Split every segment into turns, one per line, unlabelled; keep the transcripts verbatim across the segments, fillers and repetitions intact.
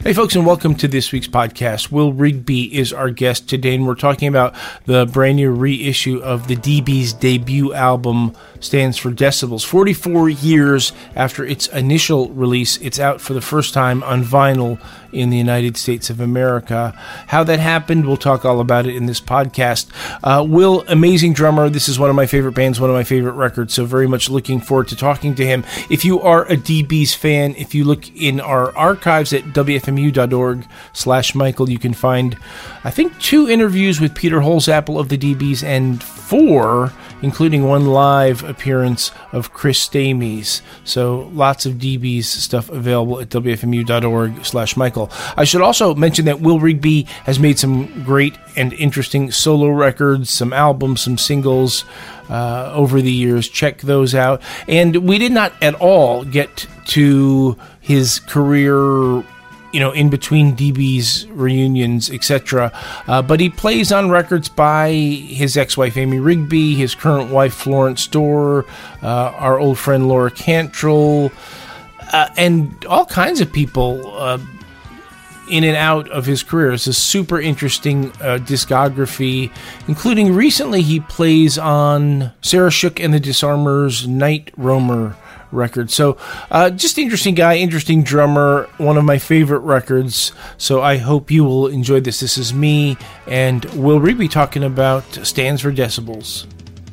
Hey folks, and welcome to this week's podcast. Will Rigby is our guest today, and we're talking about the brand new reissue of the D B's debut album, Stands for Decibels. forty-four years after its initial release, it's out for the first time on vinyl in the United States of America. How that happened, we'll talk all about it in this podcast. Uh, Will, amazing drummer. This is one of my favorite bands, one of my favorite records, so very much looking forward to talking to him. If you are a D B's fan, if you look in our archives at W F M U dot org slash Michael, you can find, I think, two interviews with Peter Holzapfel of the D B's and four, including one live appearance of Chris Stamey. So lots of D B's stuff available at W F M U dot org slash Michael. I should also mention that Will Rigby has made some great and interesting solo records, some albums, some singles uh, over the years. Check those out. And we did not at all get to his career, you know, in between D B's reunions, et cetera. Uh, but he plays on records by his ex-wife, Amy Rigby, his current wife, Florence Dorr, uh, our old friend, Laura Cantrell, uh, and all kinds of people uh, in and out of his career. It's a super interesting uh, discography, including recently he plays on Sarah Shook and the Disarmers' Night Roamer record. So uh, just interesting guy, interesting drummer, one of my favorite records. So I hope you will enjoy this. This is me and Will Rigby talking about Stands for Decibels.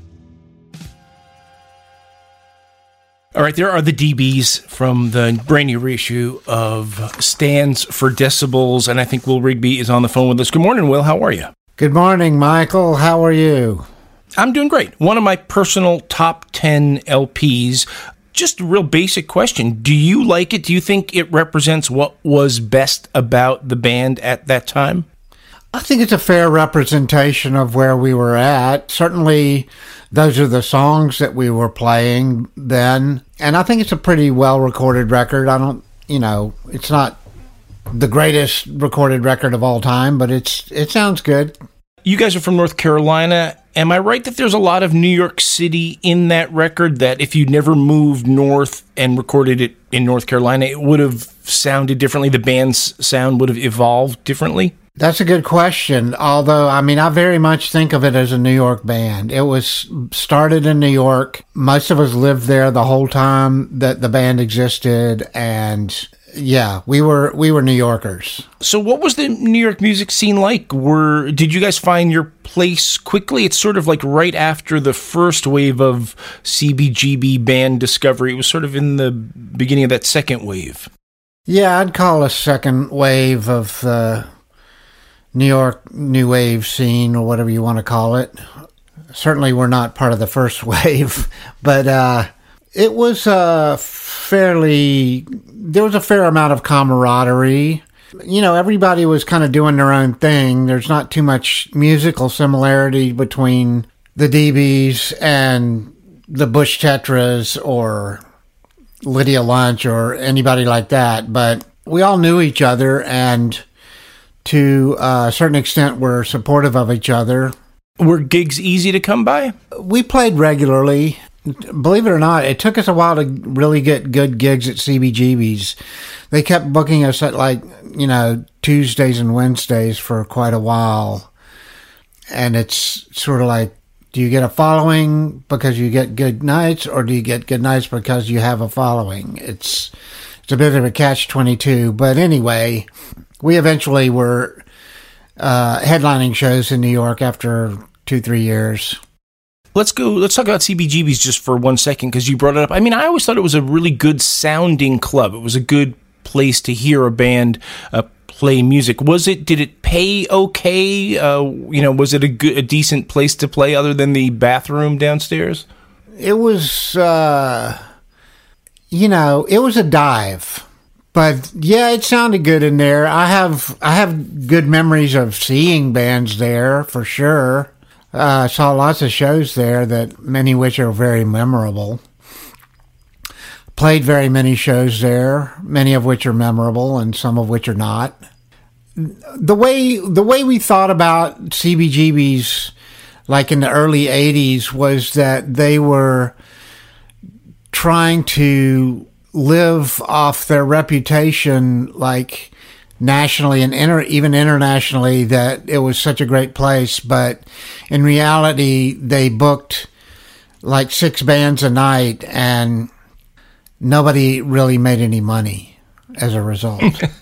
All right, there are the D B's from the brand new reissue of Stands for Decibels, and I think Will Rigby is on the phone with us. Good morning, Will. How are you?
Good morning, Michael. How are you?
I'm doing great. One of my personal top ten L Ps. Just a real basic question. Do you like it? Do you think it represents what was best about the band at that time?
I think it's a fair representation of where we were at. Certainly, those are the songs that we were playing then. And I think it's a pretty well-recorded record. I don't, you know, it's not the greatest recorded record of all time, but it's it sounds good.
You guys are from North Carolina. Am I right that there's a lot of New York City in that record, that if you never moved north and recorded it in North Carolina, it would have sounded differently? The band's sound would have evolved differently?
That's a good question. Although, I mean, I very much think of it as a New York band. It was started in New York. Most of us lived there the whole time that the band existed, and yeah, we were we were New Yorkers.
So what was the New York music scene like? Were did you guys find your place quickly? It's sort of like right after the first wave of C B G B band discovery. It was sort of in the beginning of that second wave.
Yeah, I'd call a second wave of the New York new wave scene, or whatever you want to call it. Certainly we're not part of the first wave, but uh, it was uh, fairly, there was a fair amount of camaraderie. You know, everybody was kind of doing their own thing. There's not too much musical similarity between the D B's and the Bush Tetras or Lydia Lunch or anybody like that, but we all knew each other, and to a certain extent were supportive of each other.
Were gigs easy to come by?
We played regularly. Believe it or not, it took us a while to really get good gigs at C B G B's. They kept booking us at, like, you know, Tuesdays and Wednesdays for quite a while. And it's sort of like, do you get a following because you get good nights, or do you get good nights because you have a following? It's it's a bit of a catch twenty-two. But anyway, we eventually were uh, headlining shows in New York after two, three years.
Let's go, let's talk about C B G B's just for one second, because you brought it up. I mean, I always thought it was a really good sounding club. It was a good place to hear a band uh, play music. Was it, did it pay okay? Uh, you know, was it a good, a decent place to play other than the bathroom downstairs?
It was, uh, you know, it was a dive. But yeah, it sounded good in there. I have I have good memories of seeing bands there, for sure. I uh, saw lots of shows there, that many of which are very memorable. Played very many shows there, many of which are memorable and some of which are not. The way the way we thought about C B G B's, like in the early eighties, was that they were trying to live off their reputation, like nationally and inter- even internationally that it was such a great place. But in reality, they booked like six bands a night, and nobody really made any money as a result.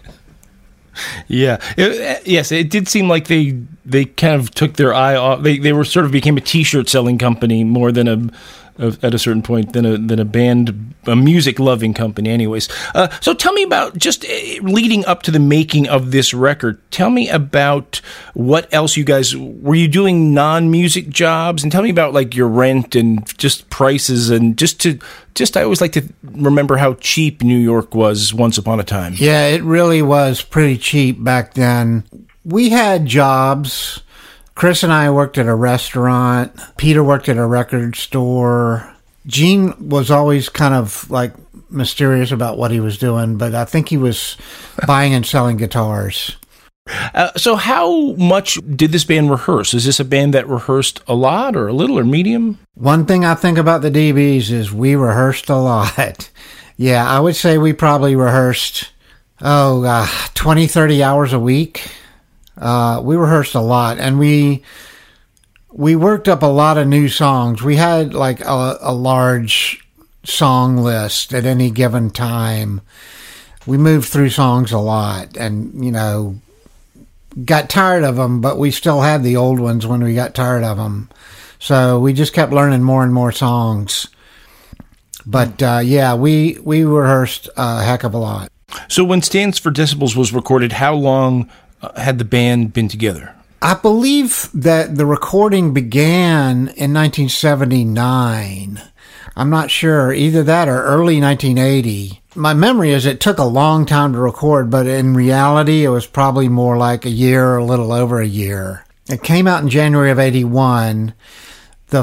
Yeah. It, yes, it did seem like they they kind of took their eye off. They they were sort of became a T-shirt selling company more than a, a at a certain point than a than a band a music loving company. Anyways, uh, so tell me about just uh, leading up to the making of this record. Tell me about what else you guys were you doing non music jobs, and tell me about like your rent and just prices and just to. Just, I always like to remember how cheap New York was once upon a time.
Yeah, it really was pretty cheap back then. We had jobs. Chris and I worked at a restaurant. Peter worked at a record store. Gene was always kind of like mysterious about what he was doing, but I think he was buying and selling guitars.
Uh, so how much did this band rehearse? Is this a band that rehearsed a lot or a little or medium?
One thing I think about the D Bs is we rehearsed a lot. Yeah, I would say we probably rehearsed, oh, uh, twenty, thirty hours a week. Uh, we rehearsed a lot, and we we worked up a lot of new songs. We had like a, a large song list at any given time. We moved through songs a lot, and, you know, got tired of them, but we still had the old ones when we got tired of them. So we just kept learning more and more songs. But uh, yeah, we we rehearsed a heck of a lot.
So when Stands for Decibels was recorded, how long uh, had the band been together?
I believe that the recording began in nineteen seventy-nine. I'm not sure, either that or early nineteen eighty. My memory is it took a long time to record, but in reality, it was probably more like a year or a little over a year. It came out in January of eighty-one. The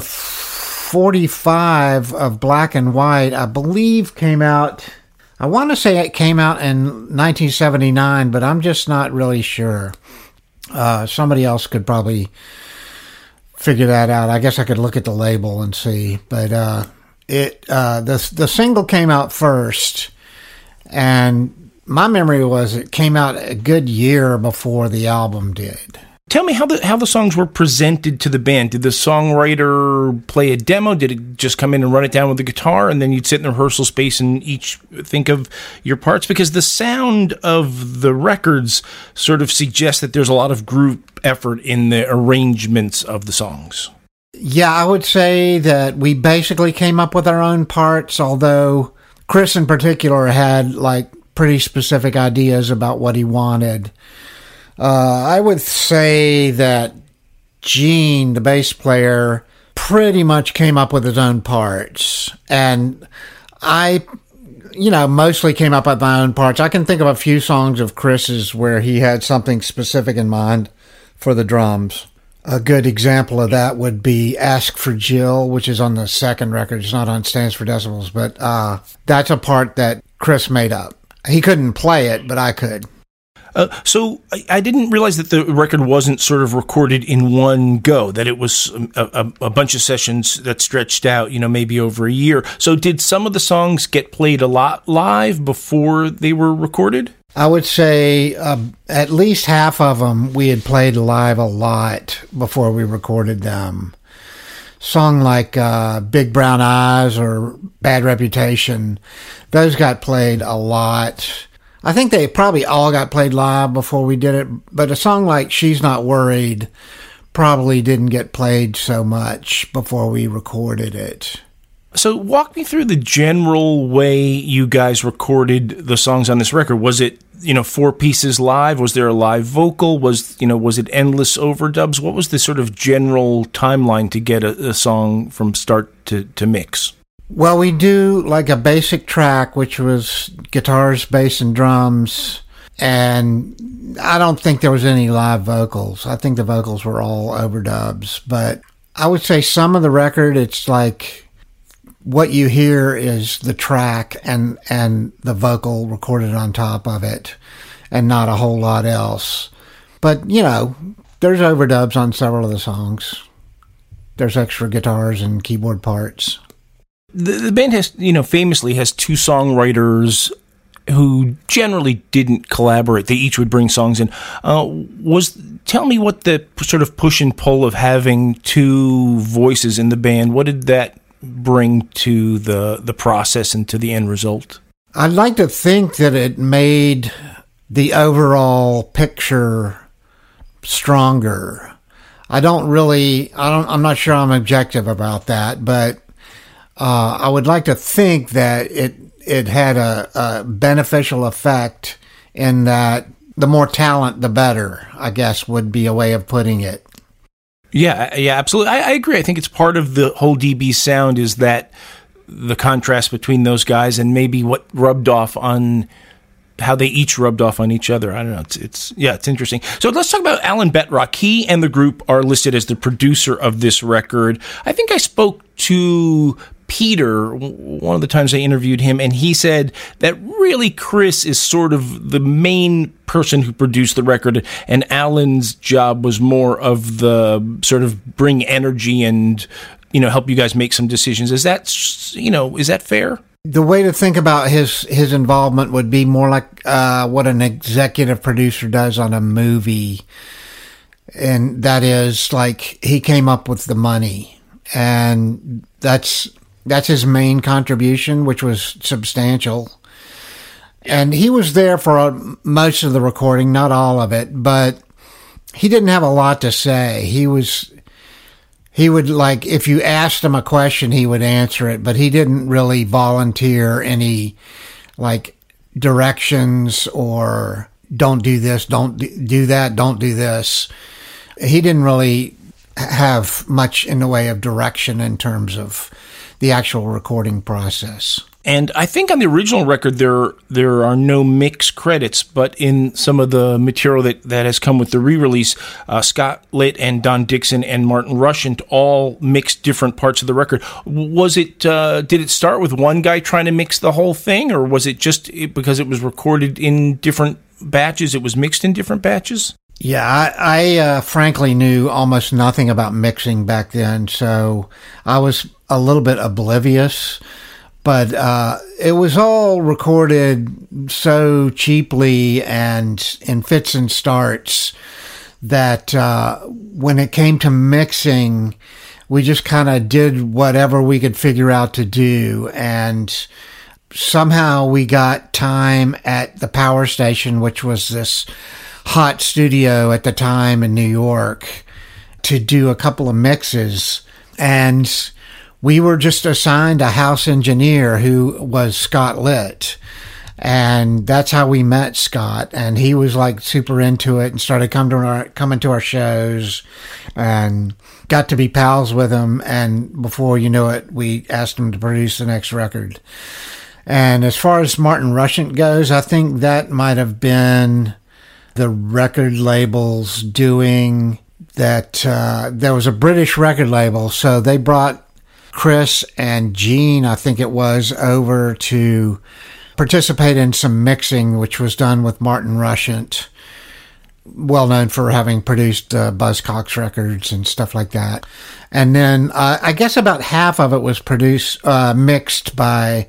forty-five of Black and White, I believe, came out, I want to say it came out in nineteen seventy-nine, but I'm just not really sure. Uh, somebody else could probably figure that out. I guess I could look at the label and see, but uh, it uh, the the single came out first. And my memory was it came out a good year before the album did.
Tell me how the how the songs were presented to the band. Did the songwriter play a demo? Did it just come in and run it down with the guitar, and then you'd sit in the rehearsal space and each think of your parts? Because the sound of the records sort of suggests that there's a lot of group effort in the arrangements of the songs.
Yeah, I would say that we basically came up with our own parts, although Chris in particular had like pretty specific ideas about what he wanted. Uh, I would say that Gene, the bass player, pretty much came up with his own parts. And I, you know, mostly came up with my own parts. I can think of a few songs of Chris's where he had something specific in mind for the drums. A good example of that would be Ask for Jill, which is on the second record. It's not on Stands for Decibels, but uh, that's a part that Chris made up. He couldn't play it, but I could.
Uh, so I, I didn't realize that the record wasn't sort of recorded in one go, that it was a, a, a bunch of sessions that stretched out, you know, maybe over a year. So did some of the songs get played a lot live before they were recorded?
I would say uh, at least half of them we had played live a lot before we recorded them. Song like uh, Big Brown Eyes or Bad Reputation, those got played a lot. I think they probably all got played live before we did it, but a song like She's Not Worried probably didn't get played so much before we recorded it.
So walk me through the general way you guys recorded the songs on this record. Was it, you know, four pieces live? Was there a live vocal? Was, you know, was it endless overdubs? What was the sort of general timeline to get a, a song from start to, to mix?
Well, we do like a basic track, which was guitars, bass, and drums. And I don't think there was any live vocals. I think the vocals were all overdubs. But I would say some of the record, it's like what you hear is the track and, and the vocal recorded on top of it and not a whole lot else. But, you know, there's overdubs on several of the songs. There's extra guitars and keyboard parts.
The, the band has, you know, famously has two songwriters who generally didn't collaborate. They each would bring songs in. Uh, was tell me what the sort of push and pull of having two voices in the band, what did that bring to the the process and to the end result?
I'd like to think that it made the overall picture stronger. I don't really, I don't, I'm not sure I'm objective about that, but uh, I would like to think that it it had a, a beneficial effect in that the more talent, the better, I guess would be a way of putting it.
Yeah, yeah, absolutely. I, I agree. I think it's part of the whole D B sound is that the contrast between those guys and maybe what rubbed off on how they each rubbed off on each other. I don't know. It's, it's yeah, it's interesting. So let's talk about Alan Betrock. He and the group are listed as the producer of this record. I think I spoke to Peter one of the times I interviewed him, and he said that really Chris is sort of the main person who produced the record, and Alan's job was more of the sort of bring energy and, you know, help you guys make some decisions. Is that, you know, is that fair?
The way to think about his, his involvement would be more like uh, what an executive producer does on a movie. And that is like he came up with the money. And that's that's his main contribution, which was substantial. And he was there for most of the recording, not all of it, but he didn't have a lot to say. He was... He would, like, if you asked him a question, he would answer it, but he didn't really volunteer any, like, directions or don't do this, don't do that, don't do this. He didn't really have much in the way of direction in terms of the actual recording process.
And I think on the original record, there there are no mix credits, but in some of the material that, that has come with the re-release, uh, Scott Litt and Don Dixon and Martin Rushent all mixed different parts of the record. Was it, uh, did it start with one guy trying to mix the whole thing, or was it just because it was recorded in different batches, it was mixed in different batches?
Yeah, I, I uh, frankly knew almost nothing about mixing back then, so I was a little bit oblivious. But uh, it was all recorded so cheaply and in fits and starts that uh, when it came to mixing, we just kind of did whatever we could figure out to do. And somehow we got time at the Power Station, which was this hot studio at the time in New York, to do a couple of mixes. And we were just assigned a house engineer who was Scott Litt. And that's how we met Scott. And he was like super into it and started coming to our, coming to our shows and got to be pals with him. And before you know it, we asked him to produce the next record. And as far as Martin Rushent goes, I think that might have been the record labels doing that. Uh, there was a British record label, so they brought Chris and Gene, I think it was, over to participate in some mixing, which was done with Martin Rushent, well known for having produced uh, Buzzcocks records and stuff like that. And then uh, I guess about half of it was produced, uh, mixed by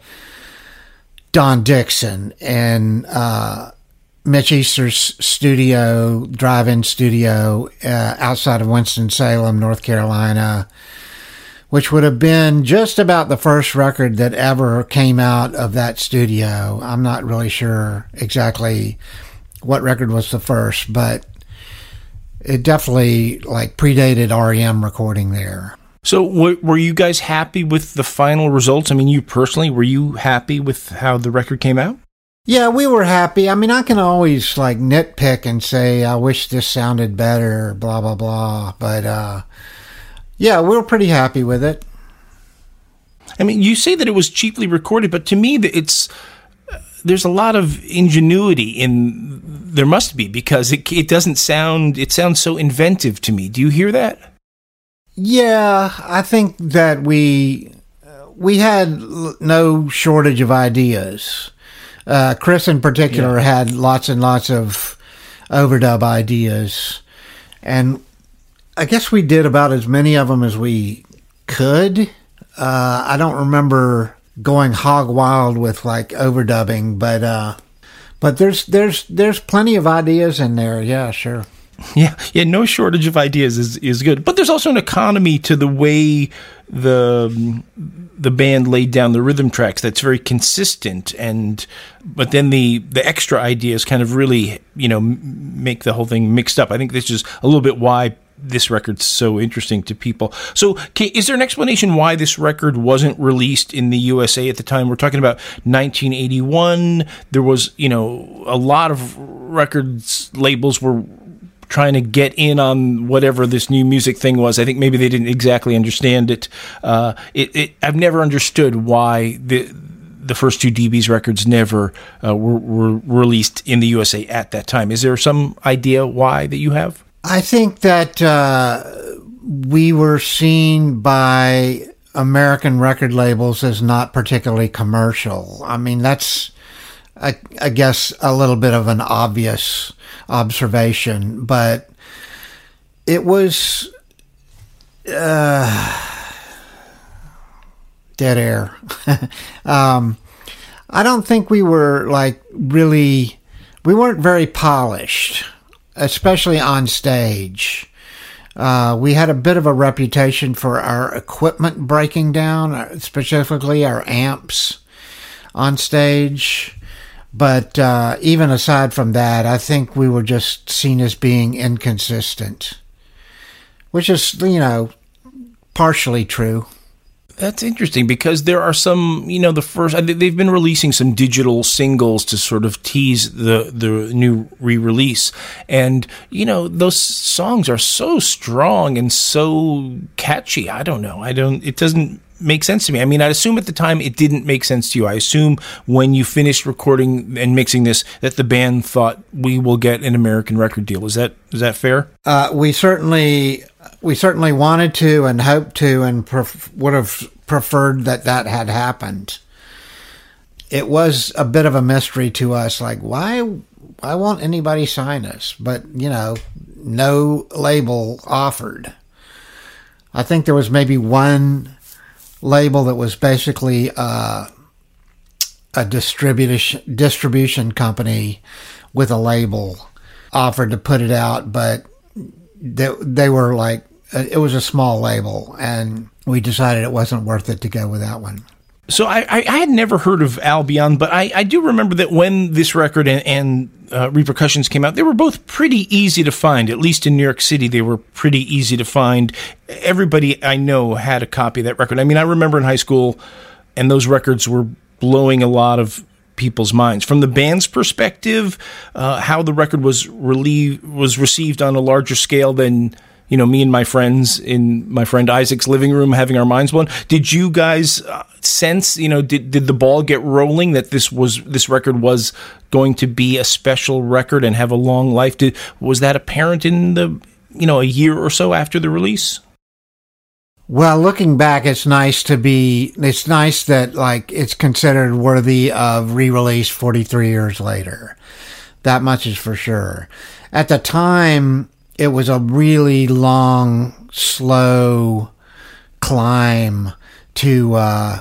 Don Dixon in uh, Mitch Easter's studio, drive-in studio uh, outside of Winston-Salem, North Carolina, which would have been just about the first record that ever came out of that studio. I'm not really sure exactly what record was the first, but it definitely like predated R E M recording there.
So w- were you guys happy with the final results? I mean, you personally, were you happy with how the record came out?
Yeah, we were happy. I mean, I can always like nitpick and say, I wish this sounded better, blah, blah, blah. But, uh, yeah, we were pretty happy with it.
I mean, you say that it was cheaply recorded, but to me, it's uh, there's a lot of ingenuity in. There must be, because it it doesn't sound. It sounds so inventive to me. Do you hear that?
Yeah, I think that we we had no shortage of ideas. Uh, Chris, in particular, yeah. had lots and lots of overdub ideas, and I guess we did about as many of them as we could. Uh, I don't remember going hog wild with like overdubbing, but uh, But there's there's there's plenty of ideas in there. Yeah, sure.
Yeah, yeah, no shortage of ideas is, is good. But there's also an economy to the way the the band laid down the rhythm tracks that's very consistent. And but then the, the extra ideas kind of really, you know, make the whole thing mixed up. I think this is a little bit why this record's so interesting to people. So okay, is there an explanation why this record wasn't released in the U S A at the time? We're talking about nineteen eighty-one. There was, you know, a lot of records labels were trying to get in on whatever this new music thing was. I think maybe they didn't exactly understand it. Uh, it, it I've never understood why the the first two D B's records never uh, were, were released in the U S A at that time. Is there some idea why that you have?
I think that uh, we were seen by American record labels as not particularly commercial. I mean, that's, I, I guess, a little bit of an obvious observation, but it was uh, dead air. um, I don't think we were like really, we weren't very polished, especially on stage. Uh, we had a bit of a reputation for our equipment breaking down, specifically our amps on stage. But uh, even aside from that, I think we were just seen as being inconsistent, which is, you know, partially true.
That's interesting because there are some, you know, the first, they've been releasing some digital singles to sort of tease the, the new re-release. And, you know, those songs are so strong and so catchy. I don't know. I don't, it doesn't make sense to me. I mean, I assume at the time it didn't make sense to you. I assume when you finished recording and mixing this that the band thought we will get an American record deal. Is that, is that fair?
Uh, we certainly... We certainly wanted to and hoped to and pref- would have preferred that that had happened. It was a bit of a mystery to us, like, why why won't anybody sign us? But, you know, no label offered. I think there was maybe one label that was basically uh, a distribution distribution company with a label offered to put it out, but they, they were like, it was a small label, and we decided it wasn't worth it to go with that one.
So I, I, I had never heard of Albion, but I, I do remember that when this record and, and uh, Repercussions came out, they were both pretty easy to find. At least in New York City, they were pretty easy to find. Everybody I know had a copy of that record. I mean, I remember in high school, and those records were blowing a lot of people's minds. From the band's perspective, uh, how the record was relieved, was received on a larger scale than, you know, me and my friends in my friend Isaac's living room having our minds blown. Did you guys uh, sense, you know, did, did the ball get rolling that this was, this record was going to be a special record and have a long life? Did, was that apparent in the, you know, a year or so after the release?
Well, looking back, it's nice to be, it's nice that, like, it's considered worthy of re-release forty-three years later. That much is for sure. At the time, it was a really long, slow climb to, uh,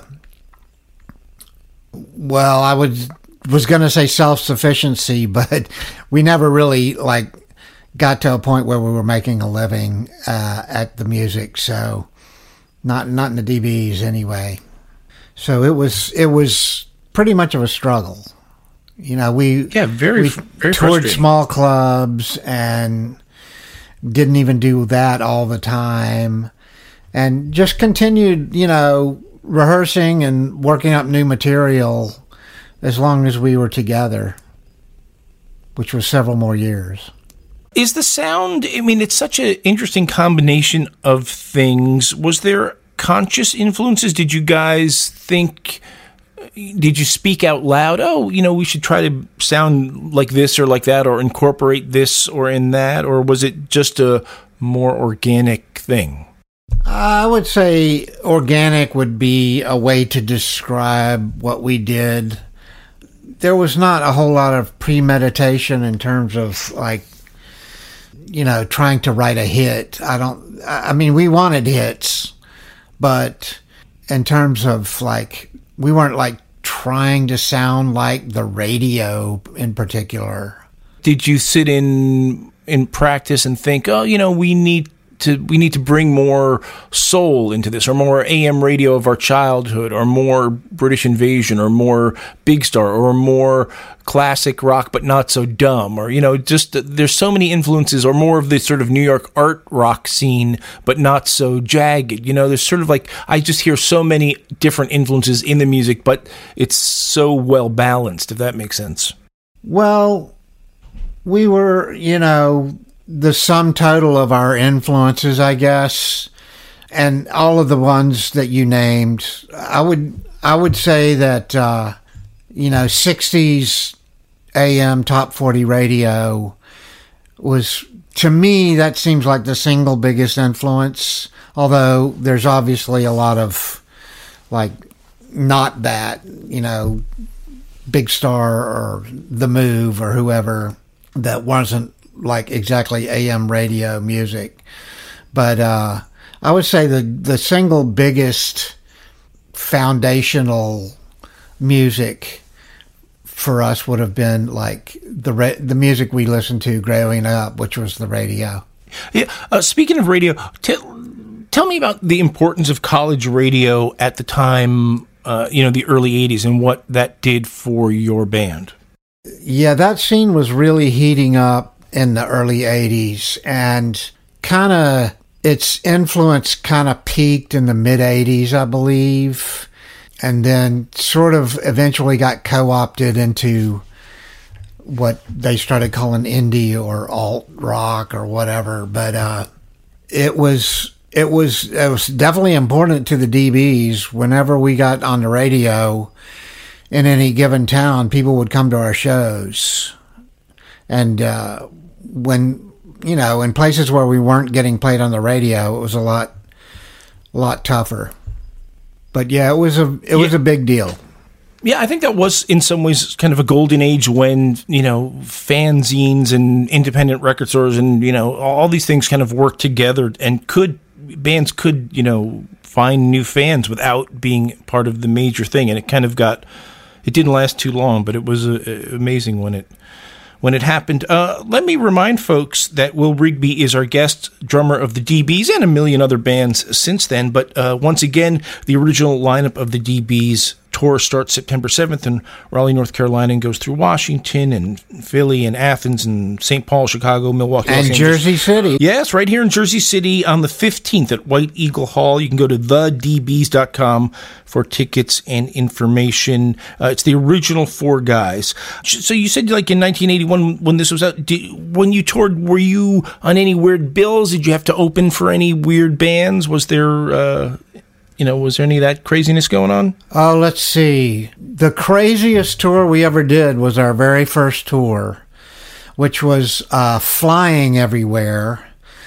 well, I would, was going to say self-sufficiency, but we never really, like, got to a point where we were making a living uh, at the music, so not not in the D Bs anyway. So it was it was pretty much of a struggle. You know, we
yeah very
we
very
toured small clubs and didn't even do that all the time, and just continued, you know, rehearsing and working up new material as long as we were together, which was several more years.
Is the sound, I mean, it's such an interesting combination of things. Was there conscious influences? Did you guys think, did you speak out loud, oh, you know, we should try to sound like this or like that, or incorporate this or in that? Or was it just a more organic thing?
I would say organic would be a way to describe what we did. There was not a whole lot of premeditation in terms of, like, you know, trying to write a hit. I don't, I mean, we wanted hits, but in terms of, like, we weren't like tr- trying to sound like the radio in particular.
Did you sit in in practice and think, oh, you know, we need to we need to bring more soul into this, or more A M radio of our childhood, or more British Invasion, or more Big Star, or more classic rock but not so dumb, or, you know, just there's so many influences, or more of the sort of New York art rock scene but not so jagged. You know, there's sort of like, I just hear so many different influences in the music, but it's so well balanced, if that makes sense.
Well, we were, you know, the sum total of our influences, I guess, and all of the ones that you named. I would I would say that, uh, you know, sixties A M top forty radio was, to me, that seems like the single biggest influence, although there's obviously a lot of, like, not that, you know, Big Star or The Move or whoever, that wasn't like exactly A M radio music. But uh, I would say the, the single biggest foundational music for us would have been like the ra- the music we listened to growing up, which was the radio.
Yeah. Uh, speaking of radio, t- tell me about the importance of college radio at the time, uh, you know, the early eighties, and what that did for your band.
Yeah, that scene was really heating up in the early eighties, and kind of its influence kind of peaked in the mid eighties, I believe, and then sort of eventually got co-opted into what they started calling indie or alt rock or whatever. But uh, it was it was it was definitely important to the D Bs. Whenever we got on the radio in any given town, people would come to our shows. And uh, when, you know, in places where we weren't getting played on the radio, it was a lot, a lot tougher. But yeah, it was a, it yeah. was a big deal.
Yeah, I think that was in some ways kind of a golden age when, you know, fanzines and independent record stores and, you know, all these things kind of worked together, and could, bands could, you know, find new fans without being part of the major thing. And it kind of got, it didn't last too long, but it was uh, amazing when it when it happened. Uh, let me remind folks that Will Rigby is our guest drummer of the D Bs and a million other bands since then. But uh, once again, the original lineup of the D Bs tour starts September seventh in Raleigh, North Carolina, and goes through Washington and Philly and Athens and Saint Paul, Chicago, Milwaukee,
and Jersey City.
Yes, right here in Jersey City on the fifteenth at White Eagle Hall. You can go to the d bs dot com for tickets and information. Uh, it's the original four guys. So you said, like, in nineteen eighty-one when this was out, did, when you toured, were you on any weird bills? Did you have to open for any weird bands? Was there... Uh, You know, was there any of that craziness going on?
Oh, let's see. The craziest tour we ever did was our very first tour, which was uh, flying everywhere.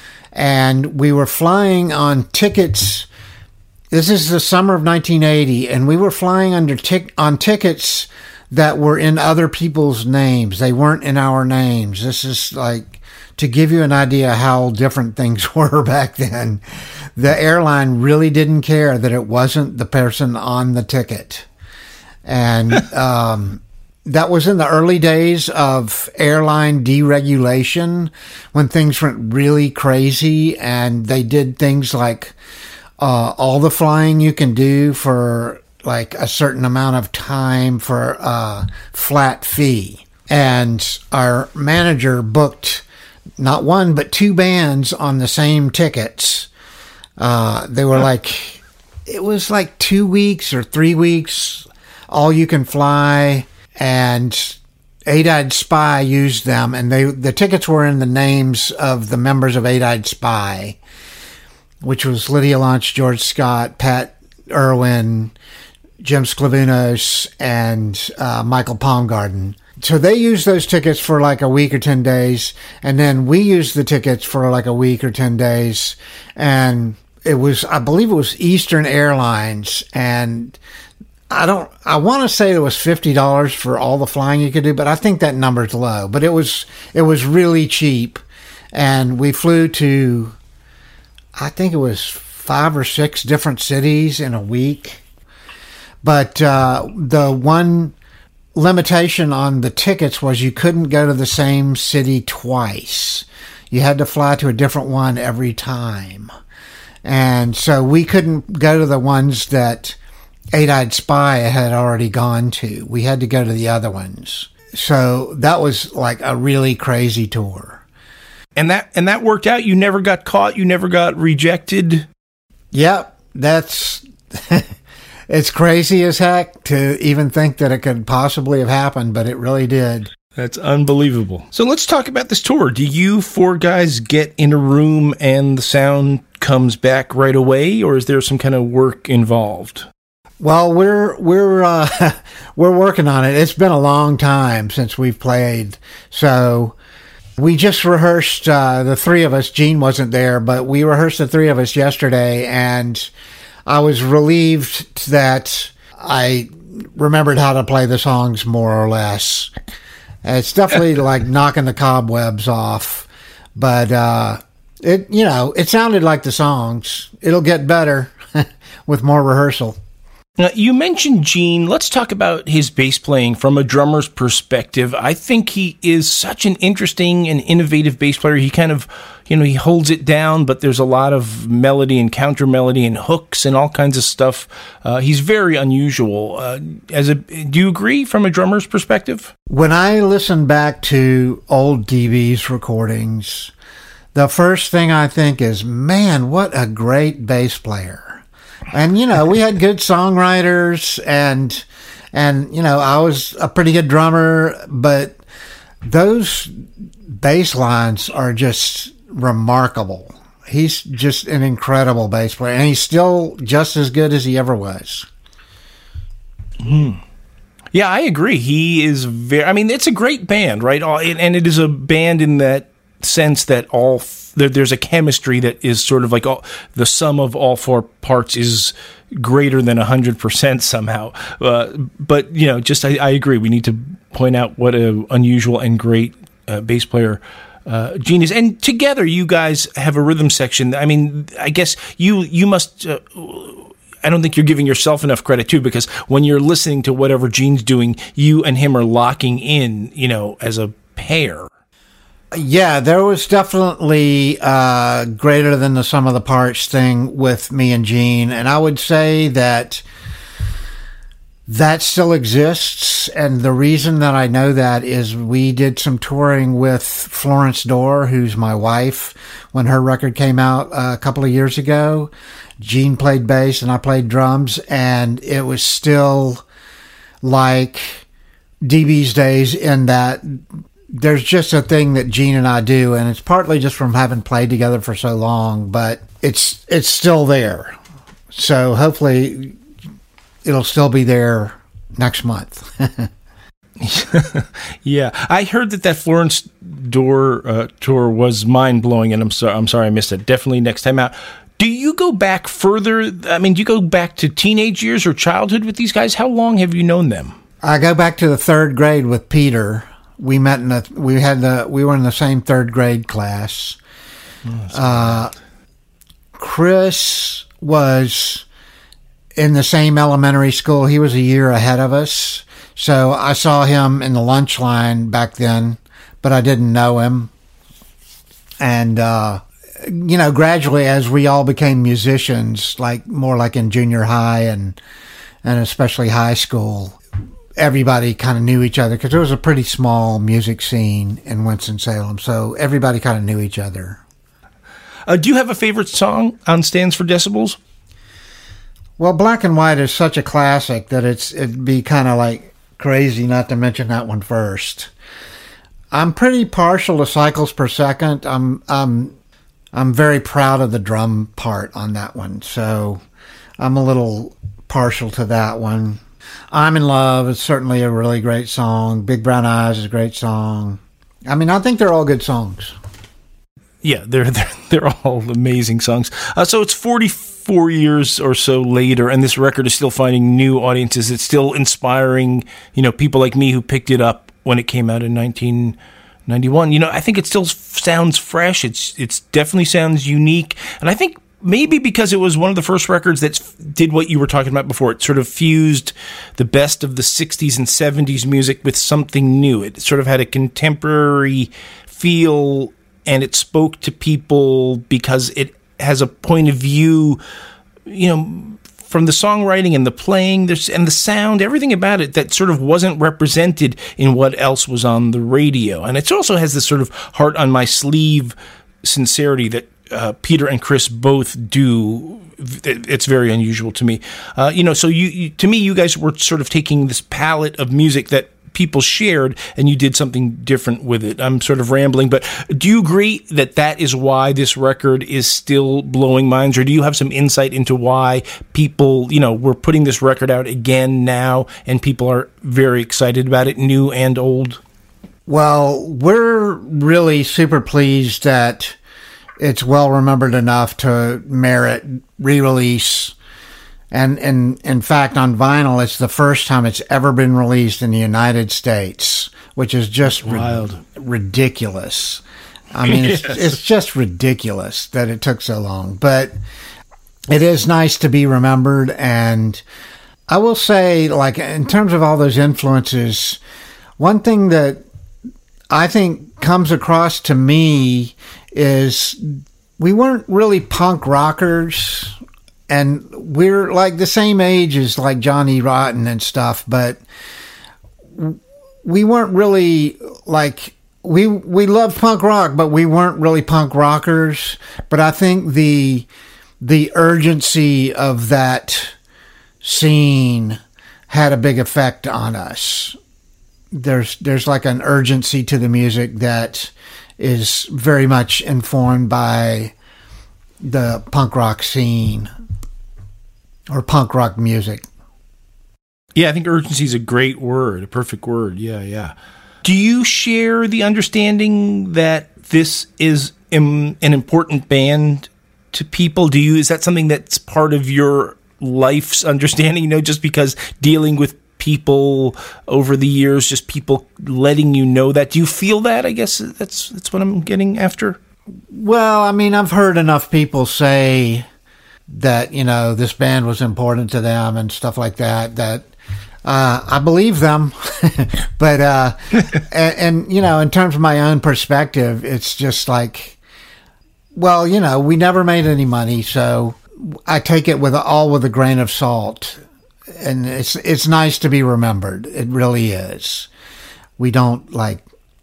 And we were flying on tickets. This is the summer of nineteen eighty, and we were flying under tic- on tickets that were in other people's names. They weren't in our names. This is like, to give you an idea how different things were back then. The airline really didn't care that it wasn't the person on the ticket. And um, that was in the early days of airline deregulation, when things went really crazy, and they did things like uh, all the flying you can do for like a certain amount of time for a flat fee. And our manager booked not one, but two bands on the same tickets. Uh, they were like, it was like two weeks or three weeks, all you can fly, and Eight-Eyed Spy used them, and they the tickets were in the names of the members of Eight-Eyed Spy, which was Lydia Lunch, George Scott, Pat Irwin, Jim Sclavunos, and uh, Michael Palmgarden. So they used those tickets for like a week or ten days, and then we used the tickets for like a week or ten days, and it was, I believe it was Eastern Airlines, and I don't, I want to say it was fifty dollars for all the flying you could do, but I think that number's low, but it was, it was really cheap, and we flew to, I think it was five or six different cities in a week. But uh, the one limitation on the tickets was you couldn't go to the same city twice. You had to fly to a different one every time. And so we couldn't go to the ones that Eight-Eyed Spy had already gone to. We had to go to the other ones. So that was like a really crazy tour.
And that and that worked out? You never got caught? You never got rejected?
Yep. That's... It's crazy as heck to even think that it could possibly have happened, but it really did.
That's unbelievable. So let's talk about this tour. Do you four guys get in a room and the sound comes back right away, or is there some kind of work involved?
Well, we're we're uh, we're working on it. It's been a long time since we've played, so we just rehearsed. Uh, the three of us. Gene wasn't there, but we rehearsed the three of us yesterday, and I was relieved that I remembered how to play the songs more or less. It's definitely like knocking the cobwebs off, but uh, it you know it sounded like the songs. It'll get better with more rehearsal.
Now, you mentioned Gene. Let's talk about his bass playing from a drummer's perspective. I think he is such an interesting and innovative bass player. He kind of, you know, he holds it down, but there's a lot of melody and counter melody and hooks and all kinds of stuff. Uh, he's very unusual. Uh, as a, do you agree from a drummer's perspective?
When I listen back to old D B's recordings, the first thing I think is, man, what a great bass player. And, you know, we had good songwriters and, and, you know, I was a pretty good drummer, but those bass lines are just remarkable. He's just an incredible bass player, and he's still just as good as he ever was.
Hmm. Yeah, I agree. He is very, I mean, it's a great band, right? And it is a band in that sense that all there, there's a chemistry that is sort of like all, the sum of all four parts is greater than one hundred percent somehow. Uh, but, you know, just I, I agree. We need to point out what an unusual and great uh, bass player uh, Gene is. And together you guys have a rhythm section. I mean, I guess you, you must... Uh, I don't think you're giving yourself enough credit, too, because when you're listening to whatever Gene's doing, you and him are locking in, you know, as a pair.
Yeah, there was definitely uh, greater than the sum of the parts thing with me and Gene, and I would say that that still exists, and the reason that I know that is we did some touring with Florence Dorr, who's my wife, when her record came out a couple of years ago. Gene played bass and I played drums, and it was still like D B's days in that there's just a thing that Gene and I do, and it's partly just from having played together for so long, but it's it's still there. So hopefully it'll still be there next month.
Yeah, I heard that that Florence Dorr uh, tour was mind-blowing, and I'm sorry, I'm sorry I missed it. Definitely next time out. Do you go back further? I mean, do you go back to teenage years or childhood with these guys? How long have you known them?
I go back to the third grade with Peter. We met in the we had the we were in the same third grade class. Oh, uh, Chris was in the same elementary school. He was a year ahead of us, so I saw him in the lunch line back then, but I didn't know him. And uh, you know, gradually as we all became musicians, like more like in junior high and and especially high school, everybody kind of knew each other because there was a pretty small music scene in Winston-Salem, so everybody kind of knew each other.
Uh, do you have a favorite song on Stands for Decibels?
Well, Black and White is such a classic that it's it'd be kind of like crazy not to mention that one first. I'm pretty partial to Cycles Per Second. I'm I'm I'm very proud of the drum part on that one, so I'm a little partial to that one. I'm in Love is certainly a really great song. Big Brown Eyes is a great song. I mean, I think they're all good songs.
Yeah, they're they're, they're all amazing songs. Uh, so it's forty-four years or so later, and this record is still finding new audiences. It's still inspiring, you know, people like me who picked it up when it came out in nineteen ninety-one. You know, I think it still sounds fresh. It's it's definitely sounds unique, and I think maybe because it was one of the first records that did what you were talking about before. It sort of fused the best of the sixties and seventies music with something new. It sort of had a contemporary feel, and it spoke to people because it has a point of view, you know, from the songwriting and the playing there's, and the sound, everything about it that sort of wasn't represented in what else was on the radio. And it also has this sort of heart on my sleeve sincerity that uh, Peter and Chris both do. It's very unusual to me. Uh, you know, so you, you, to me, you guys were sort of taking this palette of music that people shared, and you did something different with it. I'm sort of rambling, but do you agree that that is why this record is still blowing minds, or do you have some insight into why people, you know, we're putting this record out again now, and people are very excited about it, new and old?
Well, we're really super pleased that it's well remembered enough to merit re-release. And, and in fact, on vinyl, it's the first time it's ever been released in the United States, which is just
wild,
ri- ridiculous. I mean, it's, yes. it's just ridiculous that it took so long. But it is nice to be remembered. And I will say, like, in terms of all those influences, one thing that I think comes across to me is we weren't really punk rockers. And we're like the same age as like Johnny Rotten and stuff, but we weren't really like, we, we loved punk rock, but we weren't really punk rockers. But I think the, the urgency of that scene had a big effect on us. There's, there's like an urgency to the music that is very much informed by the punk rock scene. Or punk rock music.
Yeah, I think urgency is a great word, a perfect word. Yeah, yeah. Do you share the understanding that this is im- an important band to people? Do you? Is that something that's part of your life's understanding? You know, just because dealing with people over the years, just people letting you know that. Do you feel that? I guess that's that's what I'm getting after.
Well, I mean, I've heard enough people say that, you know, this band was important to them and stuff like that, that uh, I believe them. but, uh, and, and, you know, in terms of my own perspective, it's just like, well, you know, we never made any money, so I take it with all with a grain of salt. And it's, it's nice to be remembered. It really is. We don't, like,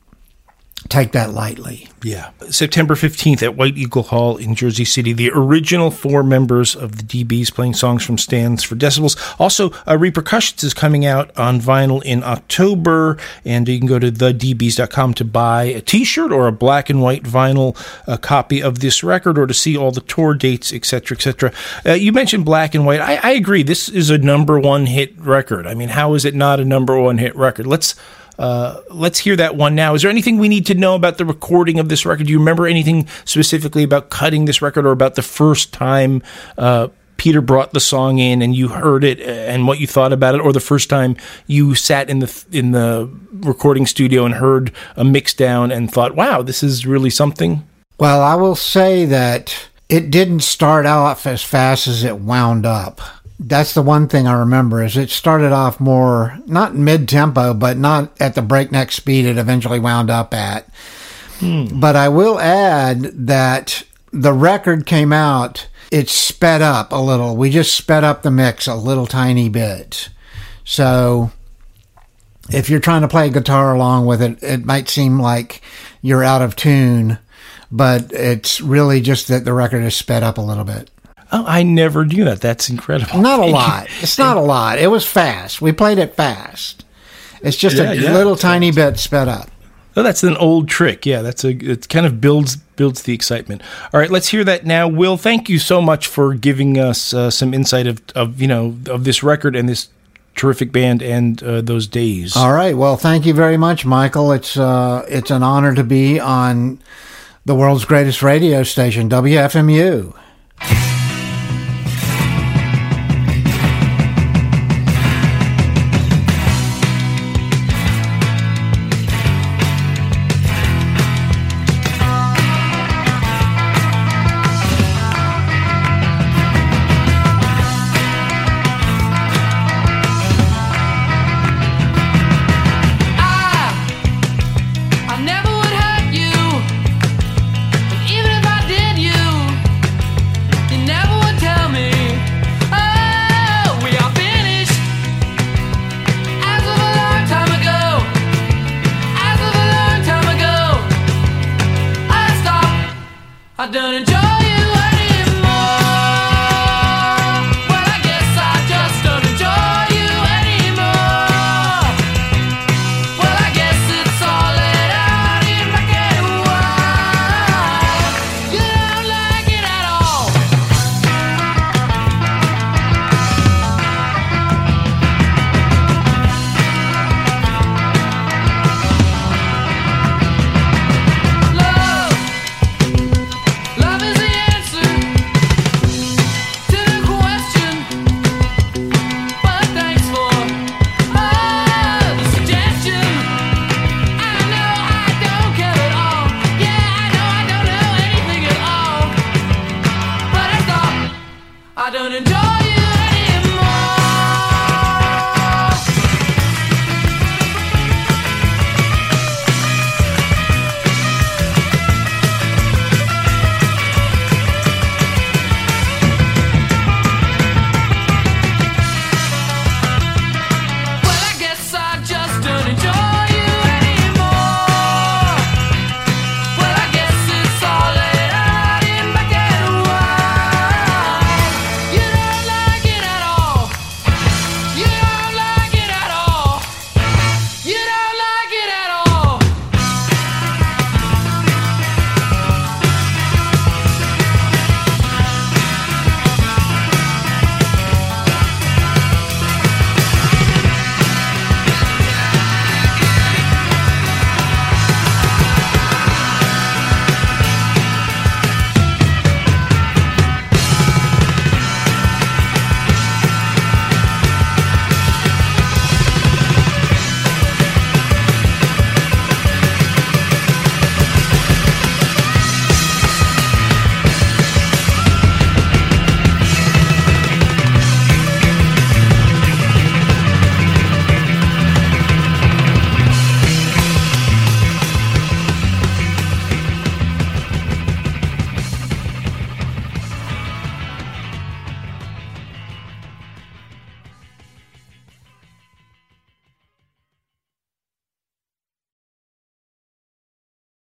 take that lightly.
Yeah. September fifteenth at White Eagle Hall in Jersey City. The original four members of the D Bs playing songs from Stands for Decibels. Also, uh, Repercussions is coming out on vinyl in October, and you can go to the d bs dot com to buy a t-shirt or a black and white vinyl uh, copy of this record, or to see all the tour dates, et cetera, et cetera. Uh, you mentioned black and white. I, I agree. This is a number one hit record. I mean, how is it not a number one hit record? Let's Uh, let's hear that one now. Is there anything we need to know about the recording of this record? Do you remember anything specifically about cutting this record, or about the first time uh, Peter brought the song in and you heard it and what you thought about it, or the first time you sat in the in the recording studio and heard a mix down and thought, wow, this is really something?
Well, I will say that it didn't start off as fast as it wound up. That's the one thing I remember, is it started off more, not mid-tempo, but not at the breakneck speed it eventually wound up at. Hmm. But I will add that the record came out, it sped up a little. We just sped up the mix a little tiny bit. So if you're trying to play guitar along with it, it might seem like you're out of tune, but it's really just that the record is sped up a little bit.
Oh, I never knew that. That's incredible.
Not a lot. It's not a lot. It was fast. We played it fast. It's just
yeah,
a
yeah,
little tiny bit sped up.
Oh, that's an old trick. Yeah, that's a. It kind of builds builds the excitement. All right, let's hear that now. Will, thank you so much for giving us uh, some insight of, of you know of this record and this terrific band and uh, those days.
All right. Well, thank you very much, Michael. It's uh, it's an honor to be on the world's greatest radio station, W F M U.
I done enjoy